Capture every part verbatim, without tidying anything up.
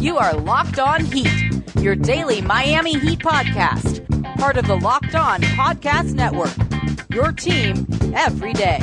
You are Locked On Heat, your daily Miami Heat podcast. Part of the Locked On Podcast Network, your team every day.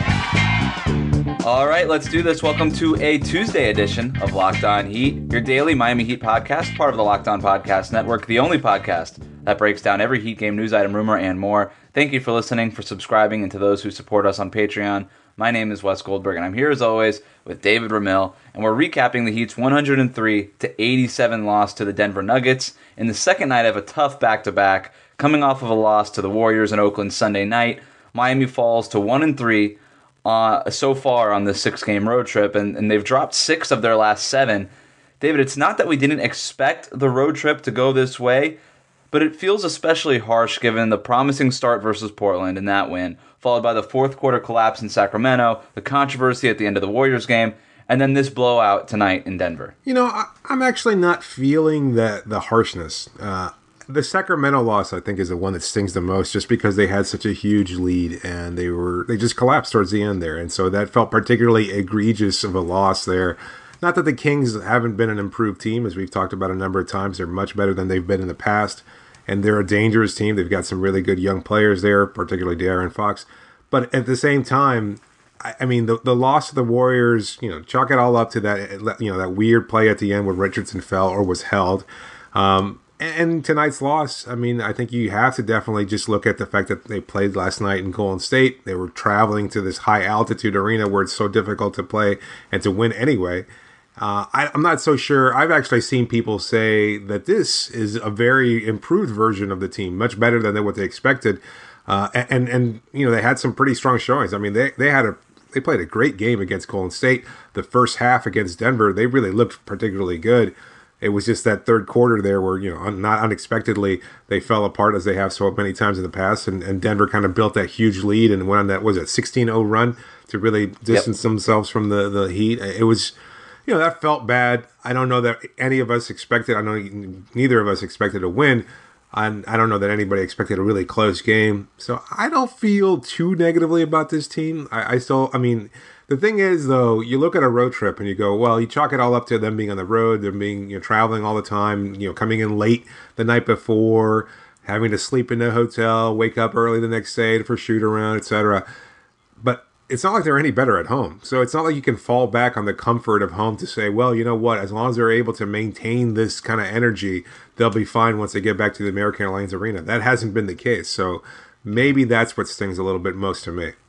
All right, let's do this. Welcome to a Tuesday edition of Locked On Heat, your daily Miami Heat podcast, part of the Locked On Podcast Network, the only podcast that breaks down every Heat game news item, rumor, and more. Thank you for listening, for subscribing, and to those who support us on Patreon. My name is Wes Goldberg, and I'm here as always with David Ramil, and we're recapping the Heat's one hundred three to eighty-seven loss to the Denver Nuggets in the second night of a tough back-to-back, coming off of a loss to the Warriors in Oakland Sunday night. Miami falls to one and three uh, so far on this six-game road trip, and, and they've dropped six of their last seven. David, it's not that we didn't expect the road trip to go this way, but it feels especially harsh given the promising start versus Portland in that win, followed by the fourth quarter collapse in Sacramento, the controversy at the end of the Warriors game, and then this blowout tonight in Denver. You know, I, I'm actually not feeling that the harshness. Uh, the Sacramento loss, I think, is the one that stings the most, just because they had such a huge lead and they were they just collapsed towards the end there, and so that felt particularly egregious of a loss there. Not that the Kings haven't been an improved team, as we've talked about a number of times. They're much better than they've been in the past. And they're a dangerous team. They've got some really good young players there, particularly De'Aaron Fox. But at the same time, I, I mean, the, the loss of the Warriors, you know, chalk it all up to that, you know, that weird play at the end where Richardson fell or was held. Um, and, and tonight's loss, I mean, I think you have to definitely just look at the fact that they played last night in Golden State. They were traveling to this high-altitude arena where it's so difficult to play and to win anyway. Uh, I, I'm not so sure. I've actually seen people say that this is a very improved version of the team, much better than what they expected. Uh, and, and, you know, they had some pretty strong showings. I mean, they, they had a, they played a great game against Golden State. The first half against Denver, they really looked particularly good. It was just that third quarter there where, you know, not unexpectedly, they fell apart as they have so many times in the past. And, and Denver kind of built that huge lead and went on that, was it sixteen oh run to really distance yep. themselves from the, the Heat. It was... You know, that felt bad. I don't know that any of us expected, I know neither of us expected a win. And I don't know that anybody expected a really close game. So I don't feel too negatively about this team. I, I still, I mean, the thing is, though, you look at a road trip and you go, well, you chalk it all up to them being on the road, them being, you know, traveling all the time, you know, coming in late the night before, having to sleep in a hotel, wake up early the next day for shoot around, et cetera. But it's not like they're any better at home. So it's not like you can fall back on the comfort of home to say, well, you know what, as long as they're able to maintain this kind of energy, they'll be fine once they get back to the American Airlines Arena. That hasn't been the case. So maybe that's what stings a little bit most to me.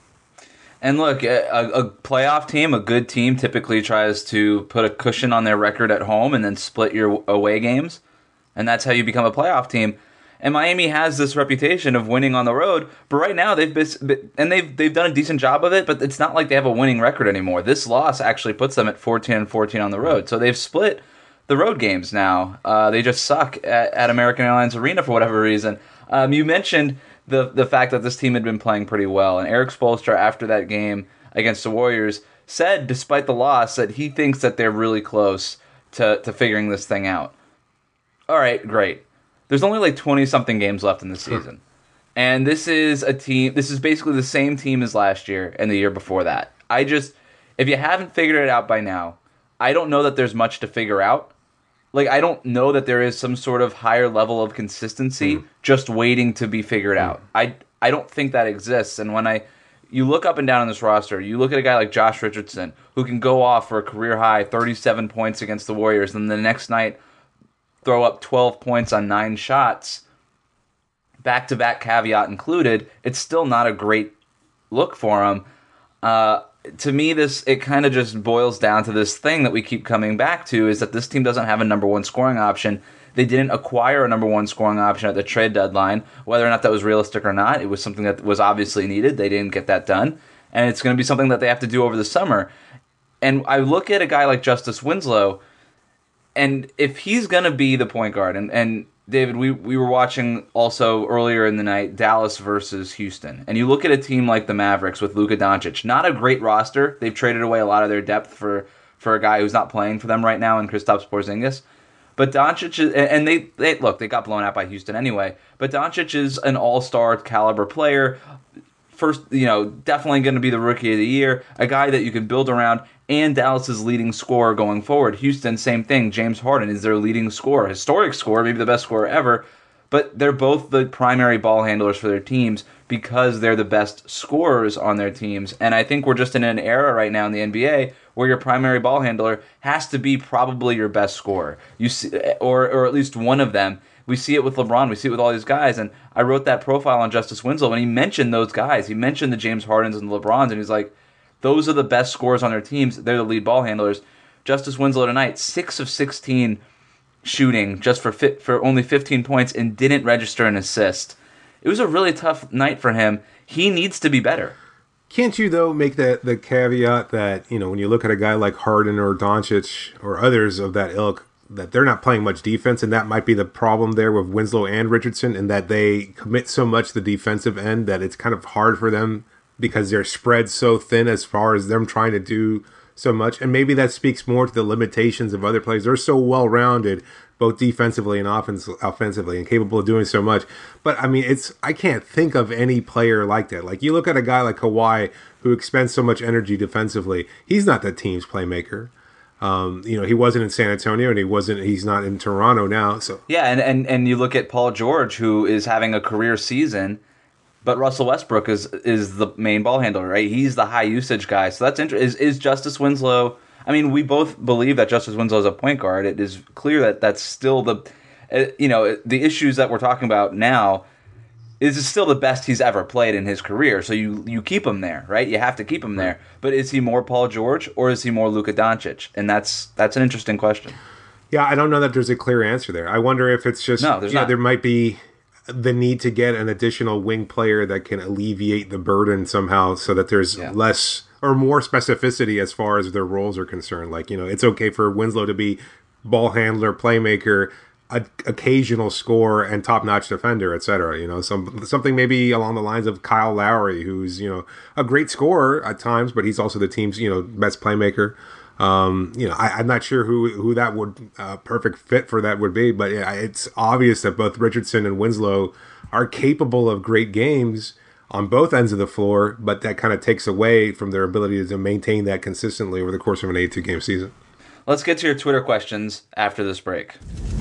And look, a, a playoff team, a good team, typically tries to put a cushion on their record at home and then split your away games. And that's how you become a playoff team. And Miami has this reputation of winning on the road, but right now they've been, and they've they've done a decent job of it, but it's not like they have a winning record anymore. This loss actually puts them at fourteen and fourteen on the road, so they've split the road games now. Uh, they just suck at, at American Airlines Arena for whatever reason. Um, you mentioned the the fact that this team had been playing pretty well, and Erik Spoelstra after that game against the Warriors said, despite the loss, that he thinks that they're really close to to figuring this thing out. All right, great. There's only like twenty-something games left in the season. And this is a team, this is basically the same team as last year and the year before that. I just, if you haven't figured it out by now, I don't know that there's much to figure out. Like, I don't know that there is some sort of higher level of consistency mm. just waiting to be figured mm. out. I, I don't think that exists. And when I, you look up and down on this roster, you look at a guy like Josh Richardson, who can go off for a career high thirty-seven points against the Warriors, and the next night throw up twelve points on nine shots, back-to-back caveat included, it's still not a great look for him. Uh, to me, this it kind of just boils down to this thing that we keep coming back to, is that this team doesn't have a number one scoring option. They didn't acquire a number one scoring option at the trade deadline. Whether or not that was realistic or not, it was something that was obviously needed. They didn't get that done. And it's going to be something that they have to do over the summer. And I look at a guy like Justice Winslow, and if he's going to be the point guard, and, and David, we, we were watching also earlier in the night Dallas versus Houston, and you look at a team like the Mavericks with Luka Doncic, not a great roster. They've traded away a lot of their depth for, for a guy who's not playing for them right now in Kristaps Porzingis. But Doncic is, and they, they look, they got blown out by Houston anyway, but Doncic is an all-star caliber player, first, you know, definitely going to be the rookie of the year, a guy that you can build around, and Dallas's leading scorer going forward. Houston, same thing. James Harden is their leading scorer, historic scorer, maybe the best scorer ever, but they're both the primary ball handlers for their teams because they're the best scorers on their teams. And I think we're just in an era right now in the N B A where your primary ball handler has to be probably your best scorer, you see, or or at least one of them. We see it with LeBron. We see it with all these guys. And I wrote that profile on Justice Winslow, and he mentioned those guys. He mentioned the James Hardens and the LeBrons, and he's like, those are the best scorers on their teams. They're the lead ball handlers. Justice Winslow tonight, six of sixteen shooting, just for fit, for only fifteen points, and didn't register an assist. It was a really tough night for him. He needs to be better. Can't you, though, make the, the caveat that, you know, when you look at a guy like Harden or Doncic or others of that ilk, that they're not playing much defense, and that might be the problem there with Winslow and Richardson, and that they commit so much to the defensive end that it's kind of hard for them because they're spread so thin as far as them trying to do so much. And maybe that speaks more to the limitations of other players. They're so well-rounded, both defensively and offens- offensively, and capable of doing so much. But, I mean, it's I can't think of any player like that. Like, you look at a guy like Kawhi who expends so much energy defensively. He's not the team's playmaker. Um, you know, he wasn't in San Antonio, and he wasn't. He's not in Toronto now. So yeah, and, and, and you look at Paul George, who is having a career season, but Russell Westbrook is is the main ball handler, right? He's the high usage guy. So that's interesting. Is is Justice Winslow? I mean, we both believe that Justice Winslow is a point guard. It is clear that that's still the, uh, you know, the issues that we're talking about now. Is still the best he's ever played in his career, so you, you keep him there, right? You have to keep him there. But is he more Paul George or is he more Luka Doncic? And that's that's an interesting question. Yeah, I don't know that there's a clear answer there. I wonder if it's just no, there's yeah, not. There might be the need to get an additional wing player that can alleviate the burden somehow, so that there's yeah. less or more specificity as far as their roles are concerned. Like, you know, it's okay for Winslow to be ball handler, playmaker, a, occasional scorer, and top-notch defender, et cetera. You know, some something maybe along the lines of Kyle Lowry, who's, you know, a great scorer at times, but he's also the team's, you know, best playmaker. Um, you know, I, I'm not sure who who that would uh, perfect fit for that would be, but yeah, it's obvious that both Richardson and Winslow are capable of great games on both ends of the floor, but that kind of takes away from their ability to maintain that consistently over the course of an eighty-two game season. Let's get to your Twitter questions after this break.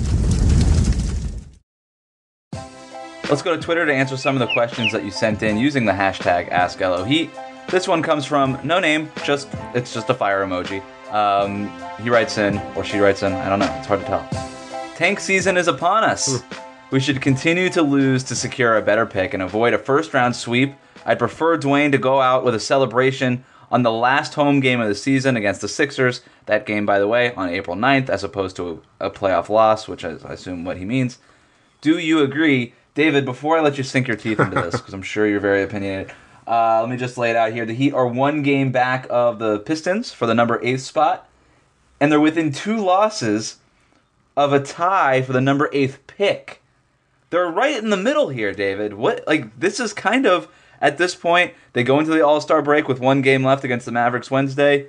Let's go to Twitter to answer some of the questions that you sent in using the hashtag AskLOHeat. This one comes from no name, just it's just a fire emoji. Um, he writes in, or she writes in, I don't know, it's hard to tell. Tank season is upon us. We should continue to lose to secure a better pick and avoid a first-round sweep. I'd prefer Dwayne to go out with a celebration on the last home game of the season against the Sixers. That game, by the way, on April ninth, as opposed to a, a playoff loss, which I, I assume what he means. Do you agree? David, before I let you sink your teeth into this, because I'm sure you're very opinionated, uh, let me just lay it out here. The Heat are one game back of the Pistons for the number eighth spot, and they're within two losses of a tie for the number eighth pick. They're right in the middle here, David. What? Like, this is kind of, at this point, they go into the All-Star break with one game left against the Mavericks Wednesday.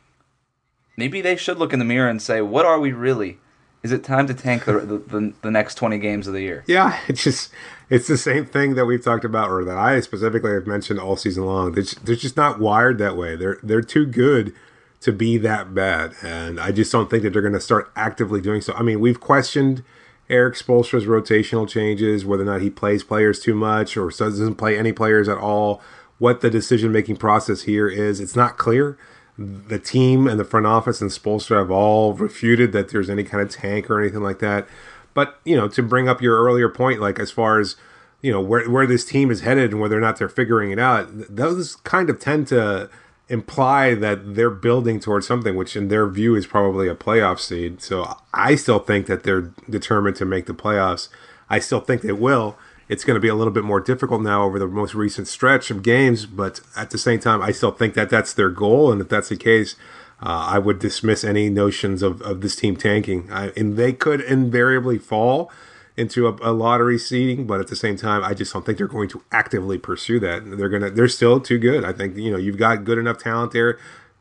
Maybe they should look in the mirror and say, what are we really? Is it time to tank the, the the next twenty games of the year? Yeah, it's just it's the same thing that we've talked about, or that I specifically have mentioned all season long. They're just, they're just not wired that way. They're they're too good to be that bad, and I just don't think that they're going to start actively doing so. I mean, we've questioned Eric Spoelstra's rotational changes, whether or not he plays players too much or doesn't play any players at all. What the decision making process here is, it's not clear. The team and the front office and Spoelstra have all refuted that there's any kind of tank or anything like that. But, you know, to bring up your earlier point, like as far as, you know, where where this team is headed and whether or not they're figuring it out, those kind of tend to imply that they're building towards something, which in their view is probably a playoff seed. So I still think that they're determined to make the playoffs. I still think they will. It's going to be a little bit more difficult now over the most recent stretch of games, but at the same time, I still think that that's their goal, and if that's the case, uh, I would dismiss any notions of, of this team tanking. I, and they could invariably fall into a, a lottery seeding, but at the same time, I just don't think they're going to actively pursue that. They're gonna, they're still too good. I think, you know, you've got good enough talent there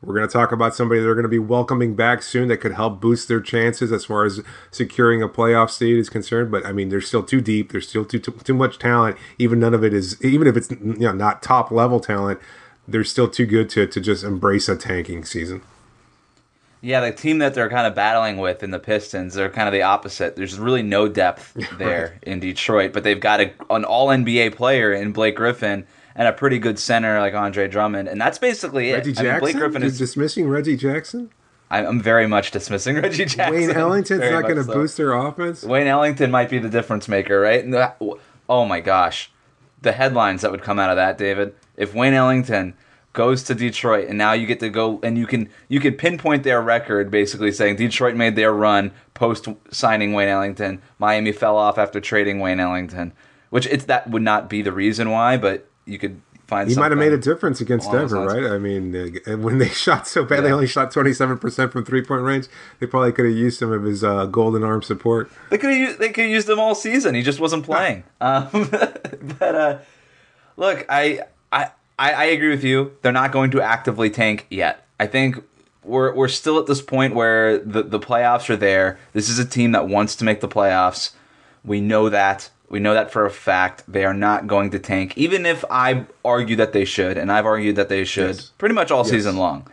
We're going to talk about somebody they're going to be welcoming back soon that could help boost their chances as far as securing a playoff seed is concerned. But I mean, they're still too deep. There's still too too, too much talent. Even none of it is, even if it's you know not top level talent, they're still too good to to just embrace a tanking season. Yeah, the team that they're kind of battling with in the Pistons, they're kind of the opposite. There's really no depth there right. in Detroit, but they've got a, an all-N B A player in Blake Griffin and a pretty good center like Andre Drummond, and that's basically it. Reggie Jackson? I mean, Blake Griffin is You're dismissing Reggie Jackson? I'm very much dismissing Reggie Jackson. Wayne Ellington's not going to so. boost their offense? Wayne Ellington might be the difference maker, right? The, oh my gosh. The headlines that would come out of that, David. If Wayne Ellington goes to Detroit, and now you get to go, and you can you can pinpoint their record, basically saying Detroit made their run post signing Wayne Ellington. Miami fell off after trading Wayne Ellington, which it's that would not be the reason why, but you could find. He might have made a difference against Denver, right? I mean, uh, when they shot so bad, yeah. they only shot twenty-seven percent from three point range. They probably could have used some of his uh, golden arm support. They could have used, they could have used them all season. He just wasn't playing. um, but uh, look, I I. I, I agree with you. They're not going to actively tank yet. I think we're we're still at this point where the, the playoffs are there. This is a team that wants to make the playoffs. We know that. We know that for a fact. They are not going to tank, even if I argue that they should, and I've argued that they should yes. pretty much all yes. season long.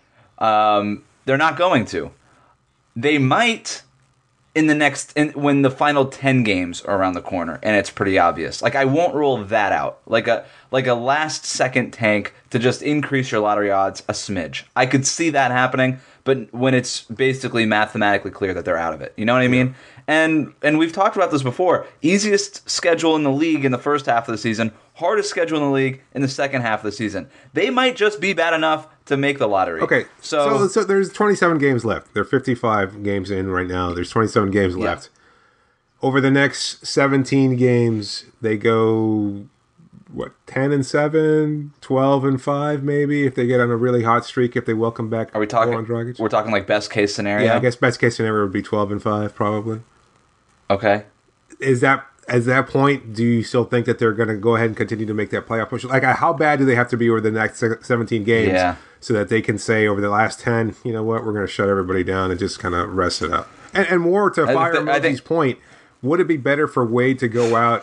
Um, they're not going to. They might in the next in, when the final ten games are around the corner, and it's pretty obvious. Like I won't rule that out. Like a like a last second tank to just increase your lottery odds a smidge. I could see that happening, but when it's basically mathematically clear that they're out of it. You know what I mean? Yeah. And and we've talked about this before. Easiest schedule in the league in the first half of the season, hardest schedule in the league in the second half of the season. They might just be bad enough to make the lottery. Okay, so so, so there's twenty-seven games left. There are fifty-five games in right now. There's twenty-seven games left. Yeah. Over the next seventeen games, they go what ten and seven, twelve and five, maybe if they get on a really hot streak. If they welcome back, are we talking? We're talking like best case scenario. Yeah, I guess best case scenario would be twelve and five, probably. Okay. Is that at that point? Do you still think that they're going to go ahead and continue to make that playoff push? Like, how bad do they have to be over the next seventeen games yeah. so that they can say over the last ten, you know what, we're going to shut everybody down and just kind of rest it up? And, and more to Fire Emojis' point, would it be better for Wade to go out,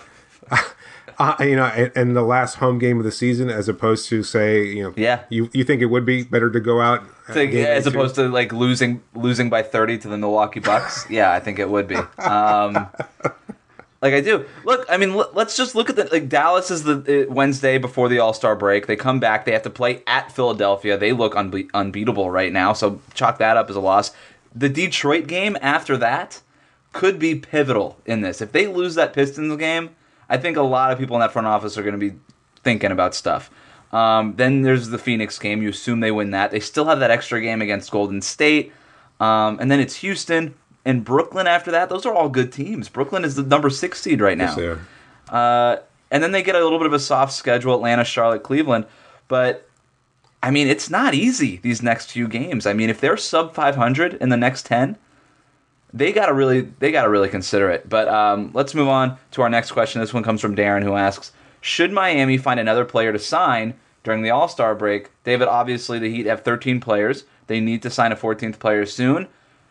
uh, you know, in, in the last home game of the season as opposed to say, you know, yeah. you you think it would be better to go out to, as opposed to like losing losing by thirty to the Milwaukee Bucks? Yeah, I think it would be. Um, Like I do. Look, I mean, l- let's just look at the like Dallas is the uh, Wednesday before the All-Star break. They come back. They have to play at Philadelphia. They look unbe- unbeatable right now, so chalk that up as a loss. The Detroit game after that could be pivotal in this. If they lose that Pistons game, I think a lot of people in that front office are going to be thinking about stuff. Um, then there's the Phoenix game. You assume they win that. They still have that extra game against Golden State. Um, and then it's Houston and Brooklyn after that. Those are all good teams. Brooklyn is the number six seed right now. Yes, uh, and then they get a little bit of a soft schedule, Atlanta, Charlotte, Cleveland. But, I mean, it's not easy, these next few games. I mean, if they're sub five hundred in the next ten, they got to really they got to really consider it. But um, let's move on to our next question. This one comes from Darren, who asks, should Miami find another player to sign during the All-Star break? David, obviously the Heat have thirteen players. They need to sign a fourteenth player soon.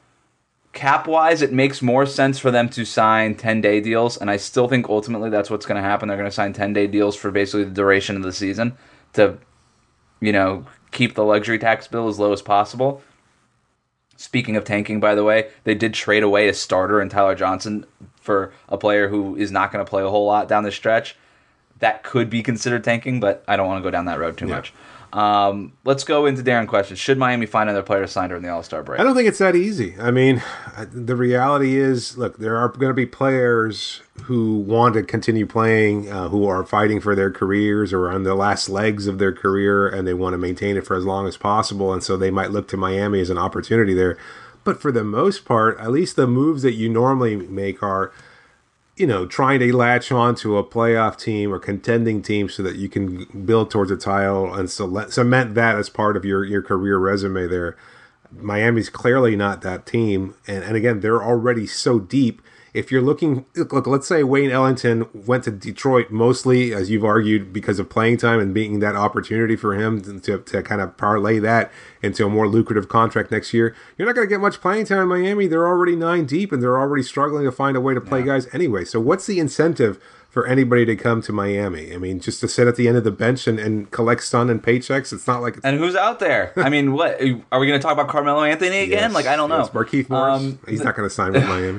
Cap-wise, it makes more sense for them to sign ten-day deals, and I still think ultimately that's what's going to happen. They're going to sign ten-day deals for basically the duration of the season to, you know, keep the luxury tax bill as low as possible. Speaking of tanking, by the way, they did trade away a starter in Tyler Johnson for a player who is not going to play a whole lot down the stretch. That could be considered tanking, but I don't want to go down that road too yeah. much. Um, let's go into Darren questions. Should Miami find another player to sign during the All-Star break? I don't think it's that easy. I mean, the reality is, look, there are going to be players who want to continue playing, uh, who are fighting for their careers or on the last legs of their career, and they want to maintain it for as long as possible, and so they might look to Miami as an opportunity there. But for the most part, at least the moves that you normally make are, you know, trying to latch on to a playoff team or contending team so that you can build towards a title and cement that as part of your, your career resume there. Miami's clearly not that team. And, and again, they're already so deep. if you're looking, look, let's say Wayne Ellington went to Detroit mostly, as you've argued, because of playing time and being that opportunity for him to, to, to kind of parlay that into a more lucrative contract next year. You're not going to get much playing time in Miami. They're already nine deep, and they're already struggling to find a way to play yeah. guys anyway. So what's the incentive for anybody to come to Miami? I mean, just to sit at the end of the bench and, and collect stun and paychecks? It's not like... It's... And who's out there? I mean, what? Are we going to talk about Carmelo Anthony again? Yes, like, I don't know. Yes. Markieff Morris? Um, He's not going to sign with Miami.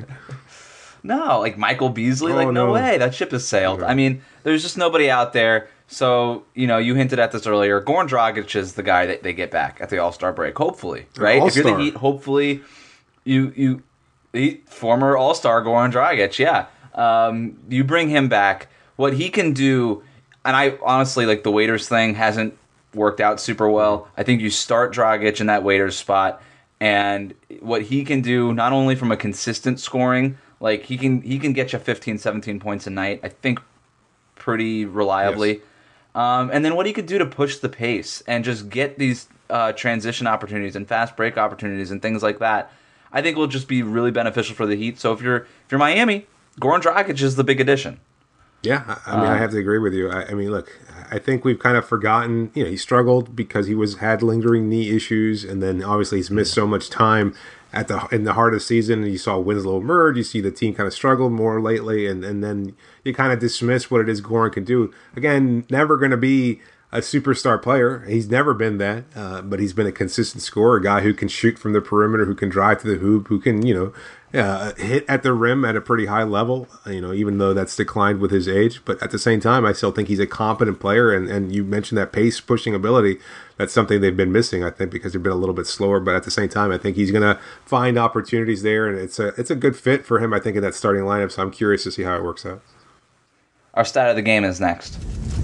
No, like Michael Beasley? Oh, like, no, no way. That ship has sailed. Yeah. I mean, there's just nobody out there. So, you know, you hinted at this earlier. Goran Dragic is the guy that they get back at the All-Star break, hopefully, right? If you're the Heat, hopefully you... you the former All-Star Goran Dragic, yeah. Um, you bring him back. What he can do, and I honestly, like the waiters thing hasn't worked out super well. I think you start Dragic in that waiters spot, and what he can do, not only from a consistent scoring, like he can he can get you fifteen, seventeen points a night, I think pretty reliably. Yes. Um, and then what he could do to push the pace and just get these uh, transition opportunities and fast break opportunities and things like that, I think will just be really beneficial for the Heat. So if you're if you're Miami, Goran Dragic is the big addition. Yeah, I mean, um, I have to agree with you. I, I mean, look, I think we've kind of forgotten, you know, he struggled because he was had lingering knee issues, and then obviously he's missed so much time at the in the heart of the season. And you saw Winslow emerge, you see the team kind of struggle more lately, and, and then you kind of dismiss what it is Goran can do. Again, never going to be a superstar player. He's never been that, uh, but he's been a consistent scorer, a guy who can shoot from the perimeter, who can drive to the hoop, who can, you know, uh, hit at the rim at a pretty high level, you know, even though that's declined with his age. But at the same time, I still think he's a competent player. And, and you mentioned that pace pushing ability. That's something they've been missing, I think, because they've been a little bit slower. But at the same time, I think he's going to find opportunities there. And it's a, it's a good fit for him, I think, in that starting lineup. So I'm curious to see how it works out. Our stat of the game is next.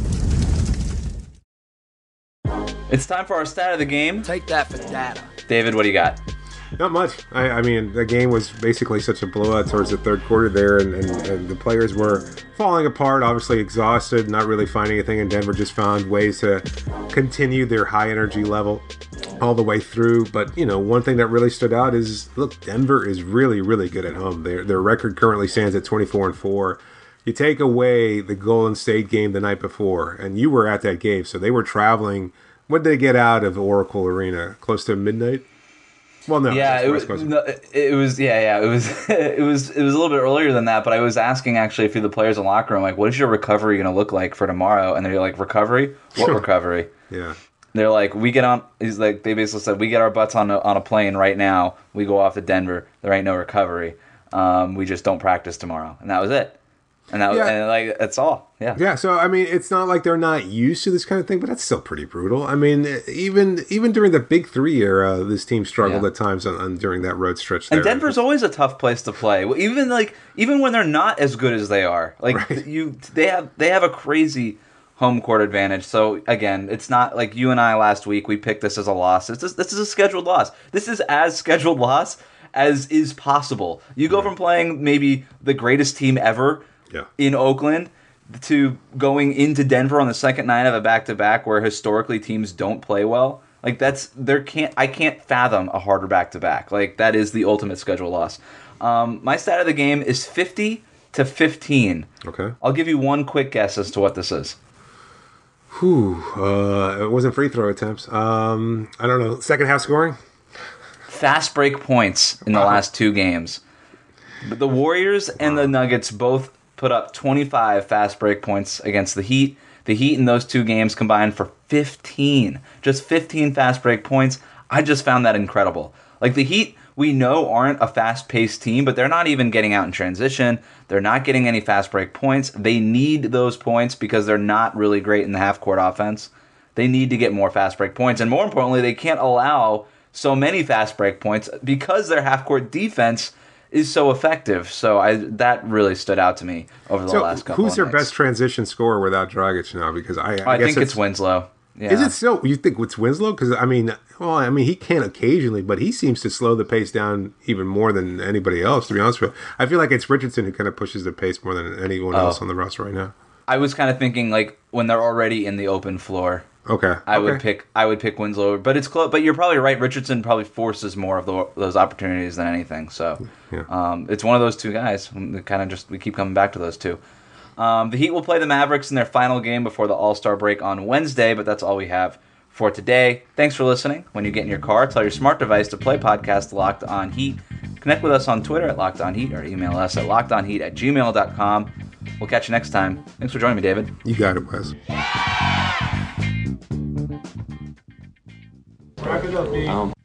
It's time for our stat of the game. Take that for data. David, what do you got? Not much. I, I mean, the game was basically such a blowout towards the third quarter there, and, and, and the players were falling apart, obviously exhausted, not really finding anything, and Denver just found ways to continue their high energy level all the way through. But, you know, one thing that really stood out is, look, Denver is really, really good at home. Their, their record currently stands at twenty-four and four. You take away the Golden State game the night before, and you were at that game, so they were traveling. When did they get out of Oracle Arena? Close to midnight? Well, no. Yeah, it was, no, it was. Yeah, yeah. It was. It was. It was a little bit earlier than that. But I was asking actually a few of the players in the locker room, like, "What is your recovery going to look like for tomorrow?" And they're like, "Recovery? What recovery?" Yeah. They're like, "We get on." He's like, they basically said, "We get our butts on a, on a plane right now. We go off to Denver. There ain't no recovery. Um, we just don't practice tomorrow." And that was it. And that was, yeah. and like that's all. Yeah. Yeah. So I mean, it's not like they're not used to this kind of thing, but that's still pretty brutal. I mean, even even during the Big Three era, this team struggled yeah. at times on, on during that road stretch there. And Denver's always a tough place to play. Even like even when they're not as good as they are, like right. you, they have they have a crazy home court advantage. So again, it's not like you and I last week. We picked this as a loss. It's just, this is a scheduled loss. This is as scheduled loss as is possible. You go yeah. from playing maybe the greatest team ever. Yeah. In Oakland to going into Denver on the second night of a back-to-back where historically teams don't play well. Like that's there can't I can't fathom a harder back-to-back. Like that is the ultimate schedule loss. Um, my stat of the game is fifty to fifteen. Okay. I'll give you one quick guess as to what this is. Whew. Uh, it wasn't free throw attempts. Um, I don't know. Second half scoring? Fast break points in the last two games. But the Warriors and the Nuggets both put up twenty-five fast break points against the Heat. The Heat in those two games combined for fifteen. Just fifteen fast break points. I just found that incredible. Like the Heat, we know aren't a fast-paced team, but they're not even getting out in transition. They're not getting any fast break points. They need those points because they're not really great in the half-court offense. They need to get more fast break points. And more importantly, they can't allow so many fast break points because their half-court defense is so effective. So I that really stood out to me over the so last couple who's of their nights. best transition scorer without Dragic now? Because I, I, I guess think it's, it's Winslow. Yeah. Is it still? You think it's Winslow? Because I mean, well, I mean, he can occasionally, but he seems to slow the pace down even more than anybody else. To be honest with you, I feel like it's Richardson who kind of pushes the pace more than anyone oh. else on the roster right now. I was kind of thinking like when they're already in the open floor, Okay. I okay. would pick I would pick Winslow over, but it's close. But you're probably right. Richardson probably forces more of the, those opportunities than anything. So Yeah. um, it's one of those two guys. Kind of just we keep coming back to those two. Um, the Heat will play the Mavericks in their final game before the All-Star break on Wednesday, but that's all we have for today. Thanks for listening. When you get in your car, tell your smart device to play podcast Locked On Heat. Connect with us on Twitter at Locked On Heat or email us at lockedonheat at gmail dot com. We'll catch you next time. Thanks for joining me, David. You got it, Wes. Wrap it up, Dave. Um.